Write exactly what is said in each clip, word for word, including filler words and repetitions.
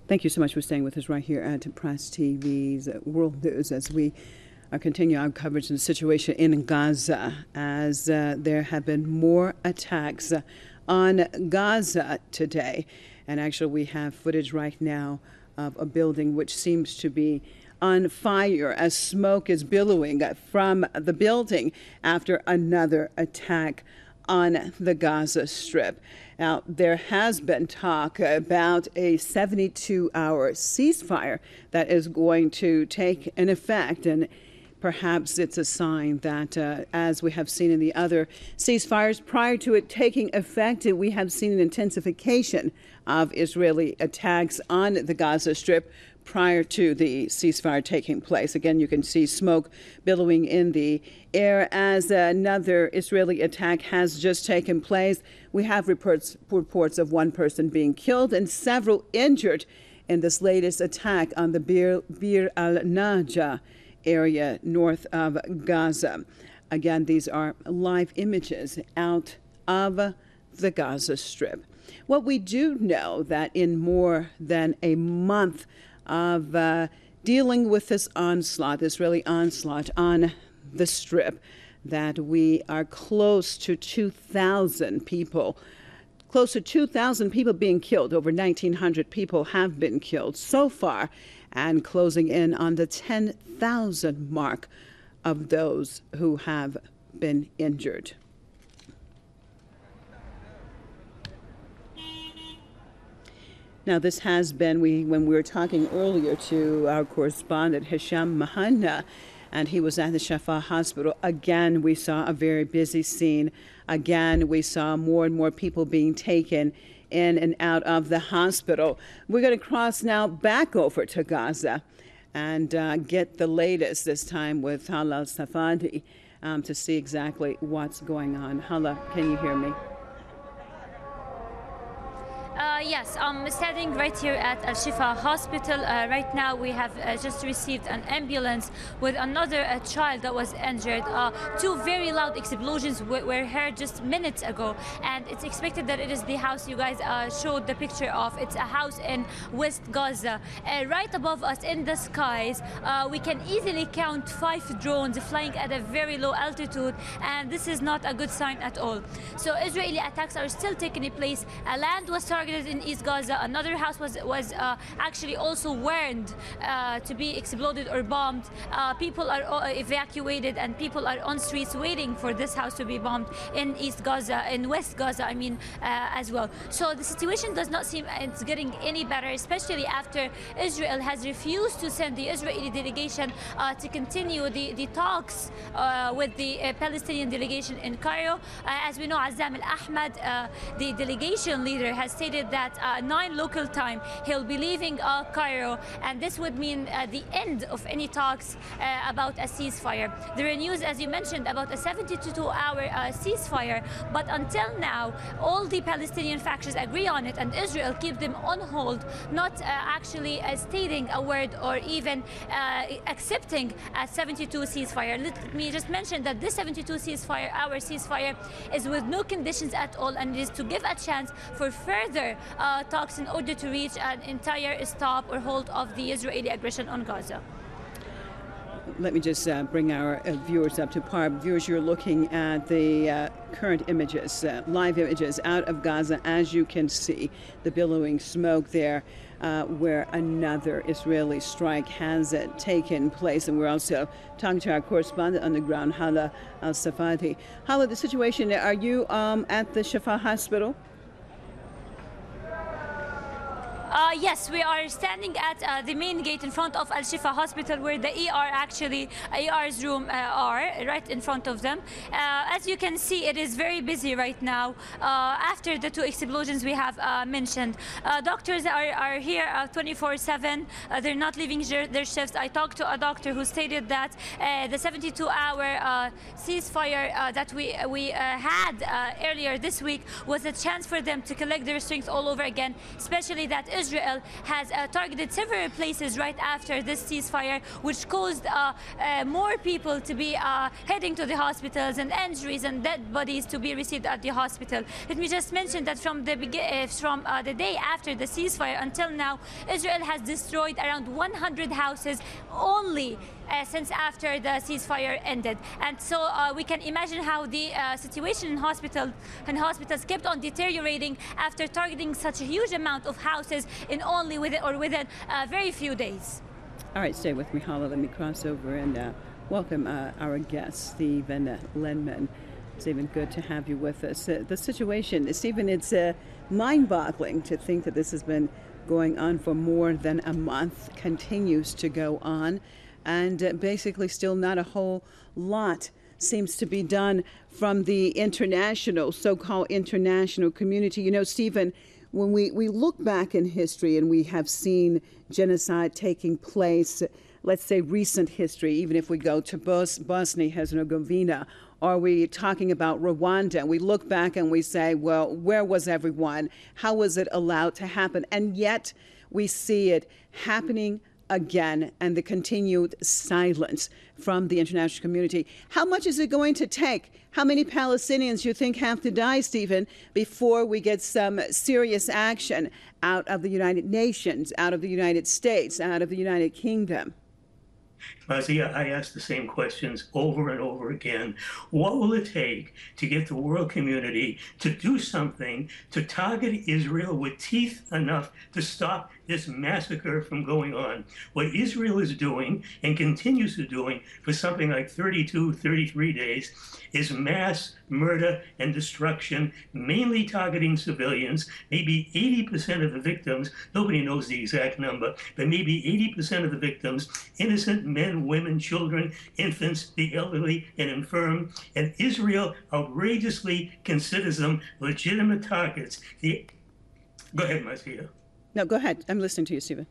Thank you so much for staying with us right here at Press T V's World News as we uh, continue our coverage of the situation in Gaza, as uh, there have been more attacks uh, on Gaza today. And actually, we have footage right now of a building which seems to be on fire as smoke is billowing from the building after another attack on the Gaza Strip. Now, there has been talk about a seventy-two hour ceasefire that is going to take an effect, and perhaps it's a sign that, uh, as we have seen in the other ceasefires prior to it taking effect, we have seen an intensification of Israeli attacks on the Gaza Strip prior to the ceasefire taking place. Again, you can see smoke billowing in the air as another Israeli attack has just taken place. We have reports, reports of one person being killed and several injured in this latest attack on the Bir, Bir al-Najah area north of Gaza. Again, these are live images out of the Gaza Strip. What we do know that in more than a month of uh, dealing with this onslaught, this Israeli onslaught on the Strip, that we are close to two thousand people, close to two thousand people being killed. Over nineteen hundred people have been killed so far, and closing in on the ten thousand mark of those who have been injured. Now, this has been, we when we were talking earlier to our correspondent, Hisham Mahanna, and he was at the Shifa Hospital. Again, we saw a very busy scene. Again, we saw more and more people being taken in and out of the hospital. We're going to cross now back over to Gaza and uh, get the latest, this time with Hala Al-Safadi, um, to see exactly what's going on. Hala, can you hear me? Uh, yes, I'm standing right here at Al Shifa Hospital. Uh, right now, we have uh, just received an ambulance with another uh, child that was injured. Uh, two very loud explosions were heard just minutes ago, and it's expected that it is the house you guys uh, showed the picture of. It's a house in West Gaza. Uh, right above us in the skies, uh, we can easily count five drones flying at a very low altitude, and this is not a good sign at all. So Israeli attacks are still taking place. A land was targeted in East Gaza. Another house was was uh, actually also warned uh, to be exploded or bombed. Uh, people are uh, evacuated, and people are on streets waiting for this house to be bombed in East Gaza, in West Gaza, I mean, uh, as well. So the situation does not seem it's getting any better, especially after Israel has refused to send the Israeli delegation uh, to continue the, the talks uh, with the uh, Palestinian delegation in Cairo. Uh, as we know, Azzam al-Ahmad, uh, the delegation leader, has stated that uh, nine local time he'll be leaving uh, Cairo, and this would mean uh, the end of any talks uh, about a ceasefire. There are news, as you mentioned, about a seventy-two hour uh, ceasefire, but until now, all the Palestinian factions agree on it, and Israel keep them on hold, not uh, actually uh, stating a word or even uh, accepting a seventy-two ceasefire. Let me just mention that this seventy-two ceasefire, our ceasefire, is with no conditions at all, and it is to give a chance for further Uh, talks in order to reach an entire stop or halt of the Israeli aggression on Gaza. Let me just uh, bring our uh, viewers up to par. Viewers, you're looking at the uh, current images, uh, live images out of Gaza. As you can see, the billowing smoke there, uh, where another Israeli strike has uh, taken place. And we're also talking to our correspondent on the ground, Hala Al-Safadi. Hala, the situation, are you um, at the Shifa Hospital? Uh, yes, we are standing at uh, the main gate in front of Al Shifa Hospital, where the E R actually, E R's room uh, are, right in front of them. Uh, as you can see, it is very busy right now uh, after the two explosions we have uh, mentioned. Uh, doctors are, are here twenty-four seven. Uh, they're not leaving their shifts. I talked to a doctor who stated that uh, the seventy-two hour uh, ceasefire uh, that we, we uh, had uh, earlier this week was a chance for them to collect their strength all over again, especially that Israel Israel has uh, targeted several places right after this ceasefire, which caused uh, uh, more people to be uh, heading to the hospitals and injuries and dead bodies to be received at the hospital. Let me just mention that from the uh, from uh, the day after the ceasefire until now, Israel has destroyed around one hundred houses only Uh, since after the ceasefire ended. And so uh, we can imagine how the uh, situation in hospital and hospitals kept on deteriorating after targeting such a huge amount of houses in only within or within uh, very few days. All right, stay with me, Hala. Let me cross over and uh, welcome uh, our guest, Stephen Lenman. Stephen, good to have you with us. Uh, the situation, Stephen, it's uh, mind-boggling to think that this has been going on for more than a month, continues to go on. And uh, basically still not a whole lot seems to be done from the international, so-called international community. You know, Stephen, when we, we look back in history and we have seen genocide taking place, let's say recent history, even if we go to Bos- Bosnia-Herzegovina, or we talking about Rwanda, we look back and we say, well, where was everyone? How was it allowed to happen? And yet we see it happening again, and the continued silence from the international community. How much is it going to take? How many Palestinians you think have to die, Stephen, before we get some serious action out of the United Nations, out of the United States, out of the United Kingdom? Marcia, I ask the same questions over and over again. What will it take to get the world community to do something to target Israel with teeth enough to stop this massacre from going on? What Israel is doing and continues to doing for something like thirty-two, thirty-three days is mass murder and destruction, mainly targeting civilians. Maybe eighty percent of the victims, nobody knows the exact number, but maybe eighty percent of the victims, innocent men, women, children, infants, the elderly, and infirm. And Israel outrageously considers them legitimate targets. The... Go ahead, Marcia. No, go ahead. I'm listening to you, Stephen.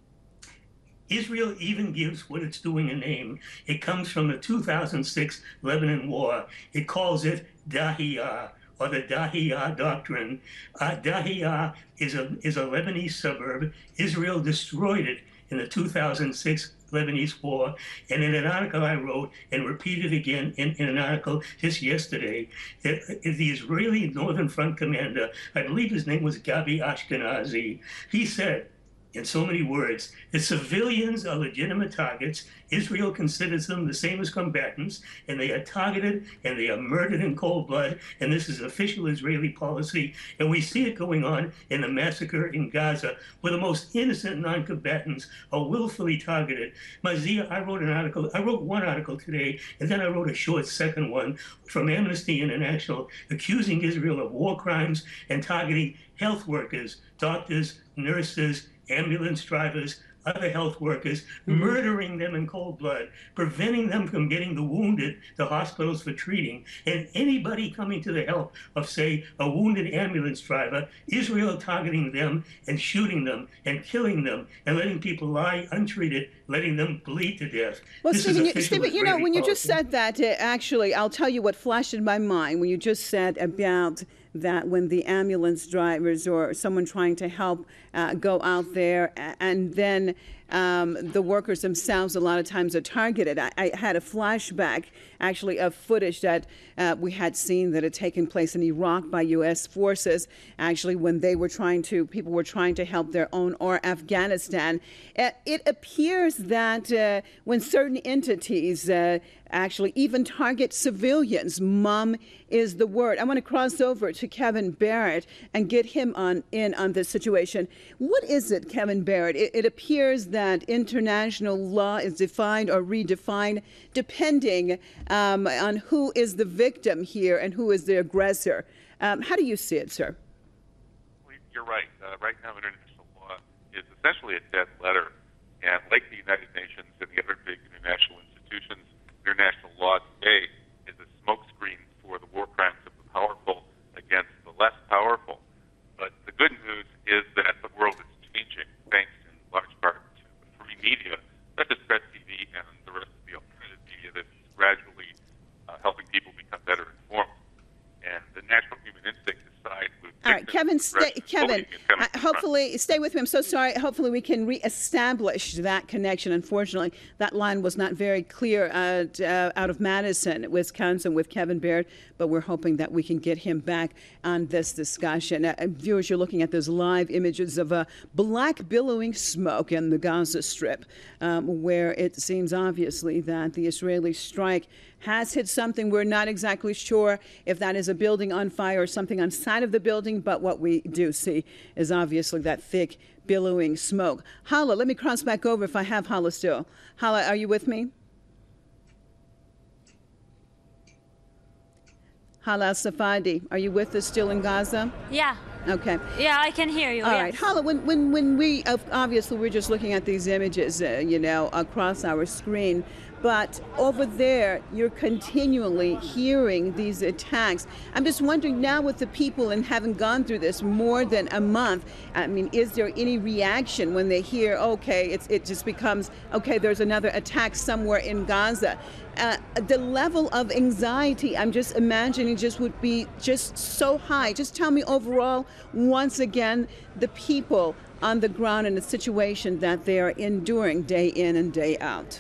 Israel even gives what it's doing a name. It comes from the two thousand six Lebanon War. It calls it Dahiyah, or the Dahiyah Doctrine. Uh, Dahiyah is a, is a Lebanese suburb. Israel destroyed it in the two thousand six Lebanese war. And in an article I wrote and repeated again in, in an article just yesterday, that the Israeli Northern Front commander, I believe his name was Gabi Ashkenazi, he said, in so many words, the civilians are legitimate targets. Israel considers them the same as combatants, and they are targeted and they are murdered in cold blood, and this is official Israeli policy. And we see it going on in the massacre in Gaza, where the most innocent non-combatants are willfully targeted. Mazia, I wrote an article, I wrote one article today, and then I wrote a short second one from Amnesty International accusing Israel of war crimes and targeting health workers, doctors, nurses, ambulance drivers, other health workers, mm-hmm. murdering them in cold blood, preventing them from getting the wounded to hospitals for treating, and anybody coming to the help of, say, a wounded ambulance driver, Israel targeting them and shooting them and killing them and letting people lie untreated, letting them bleed to death. Well, this Stephen, is you, Stephen you know, when you policy. just said that, uh, actually, I'll tell you what flashed in my mind when you just said about that when the ambulance drivers or someone trying to help uh, go out there, and then um, the workers themselves a lot of times are targeted. I, I had a flashback, actually, of footage that uh, we had seen that had taken place in Iraq by U S forces, actually, when they were trying to, people were trying to help their own, or Afghanistan. Uh, it appears that uh, when certain entities uh, actually even target civilians, mum is the word. I want to cross over to Kevin Barrett and get him on in on this situation. What is it, Kevin Barrett? It, it appears that international law is defined or redefined depending um, on who is the victim here and who is the aggressor. Um, how do you see it, sir? Well, you're right. Uh, right now, international law is essentially a dead letter. And like the United Nations and the other big international institutions, international law today is a smokescreen for the war crimes of the powerful against the less powerful. But the good news is that the world is changing, thanks in large part to free media, such as Press T V and the rest of the alternative media that's gradually uh, helping people become better informed. And the natural human instinct to side with All right, Kevin, stay, Kevin, uh, hopefully, stay with me. I'm so sorry. Hopefully, we can reestablish that connection. Unfortunately, that line was not very clear at, uh, out of Madison, Wisconsin, with Kevin Baird. But we're hoping that we can get him back on this discussion. Uh, viewers, you're looking at those live images of a black billowing smoke in the Gaza Strip, um, where it seems obviously that the Israeli strike has hit something. We're not exactly sure if that is a building on fire or something on side of the building, but what we do see is obviously that thick, billowing smoke. Hala, let me cross back over if I have Hala still. Hala, are you with me? Hala Safadi, are you with us still in Gaza? Yeah. Okay. Yeah, I can hear you. All yes. right. Hala, when, when, when we, obviously we're just looking at these images, uh, you know, across our screen, but over there, you're continually hearing these attacks. I'm just wondering now with the people and having gone through this more than a month, I mean, is there any reaction when they hear, okay, it's, it just becomes, okay, there's another attack somewhere in Gaza? Uh, the level of anxiety, I'm just imagining, just would be just so high. Just tell me overall, once again, the people on the ground in the situation that they are enduring day in and day out.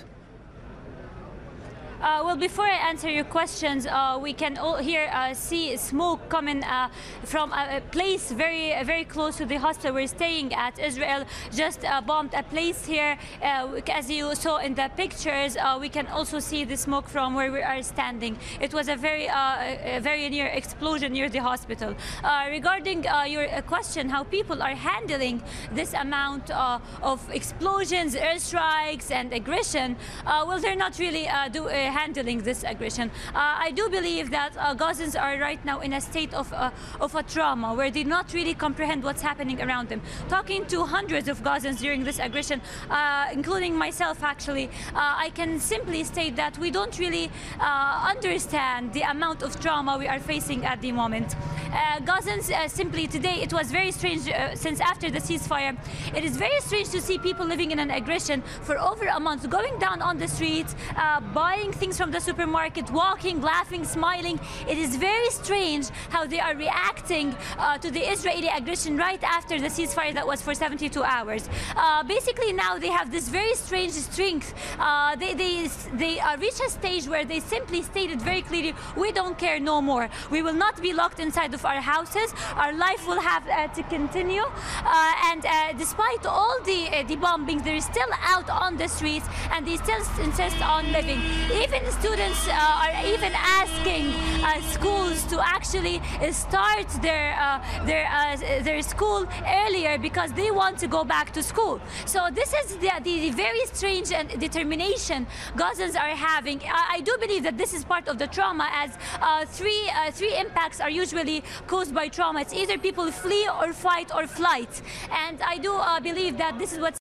Uh, well, before I answer your questions, uh, we can all here uh, see smoke coming uh, from a, a place very, uh, very close to the hospital we're staying at. Israel just uh, bombed a place here. Uh, as you saw in the pictures, uh, we can also see the smoke from where we are standing. It was a very, uh, a very near explosion near the hospital. Uh, regarding uh, your uh, question, how people are handling this amount uh, of explosions, airstrikes, and aggression, uh, well, they're not really uh, do. Uh, handling this aggression. Uh, I do believe that uh, Gazans are right now in a state of, uh, of a trauma where they not really comprehend what's happening around them. Talking to hundreds of Gazans during this aggression, uh, including myself actually, uh, I can simply state that we don't really uh, understand the amount of trauma we are facing at the moment. Uh, Gazans uh, simply today, it was very strange uh, since after the ceasefire, it is very strange to see people living in an aggression for over a month, going down on the streets, uh, buying things from the supermarket, walking, laughing, smiling. It is very strange how they are reacting uh, to the Israeli aggression right after the ceasefire that was for seventy-two hours. Uh, basically now they have this very strange strength. Uh, they they, they uh, reach a stage where they simply stated very clearly, we don't care no more. We will not be locked inside of our houses. Our life will have uh, to continue. Uh, and uh, despite all the, uh, the bombings, they're still out on the streets and they still insist on living. Even students uh, are even asking uh, schools to actually uh, start their uh, their uh, their school earlier because they want to go back to school. So this is the, the very strange and determination Gazans are having. I, I do believe that this is part of the trauma, as uh, three uh, three impacts are usually caused by trauma. It's either people flee or fight or flight, and I do uh, believe that this is what's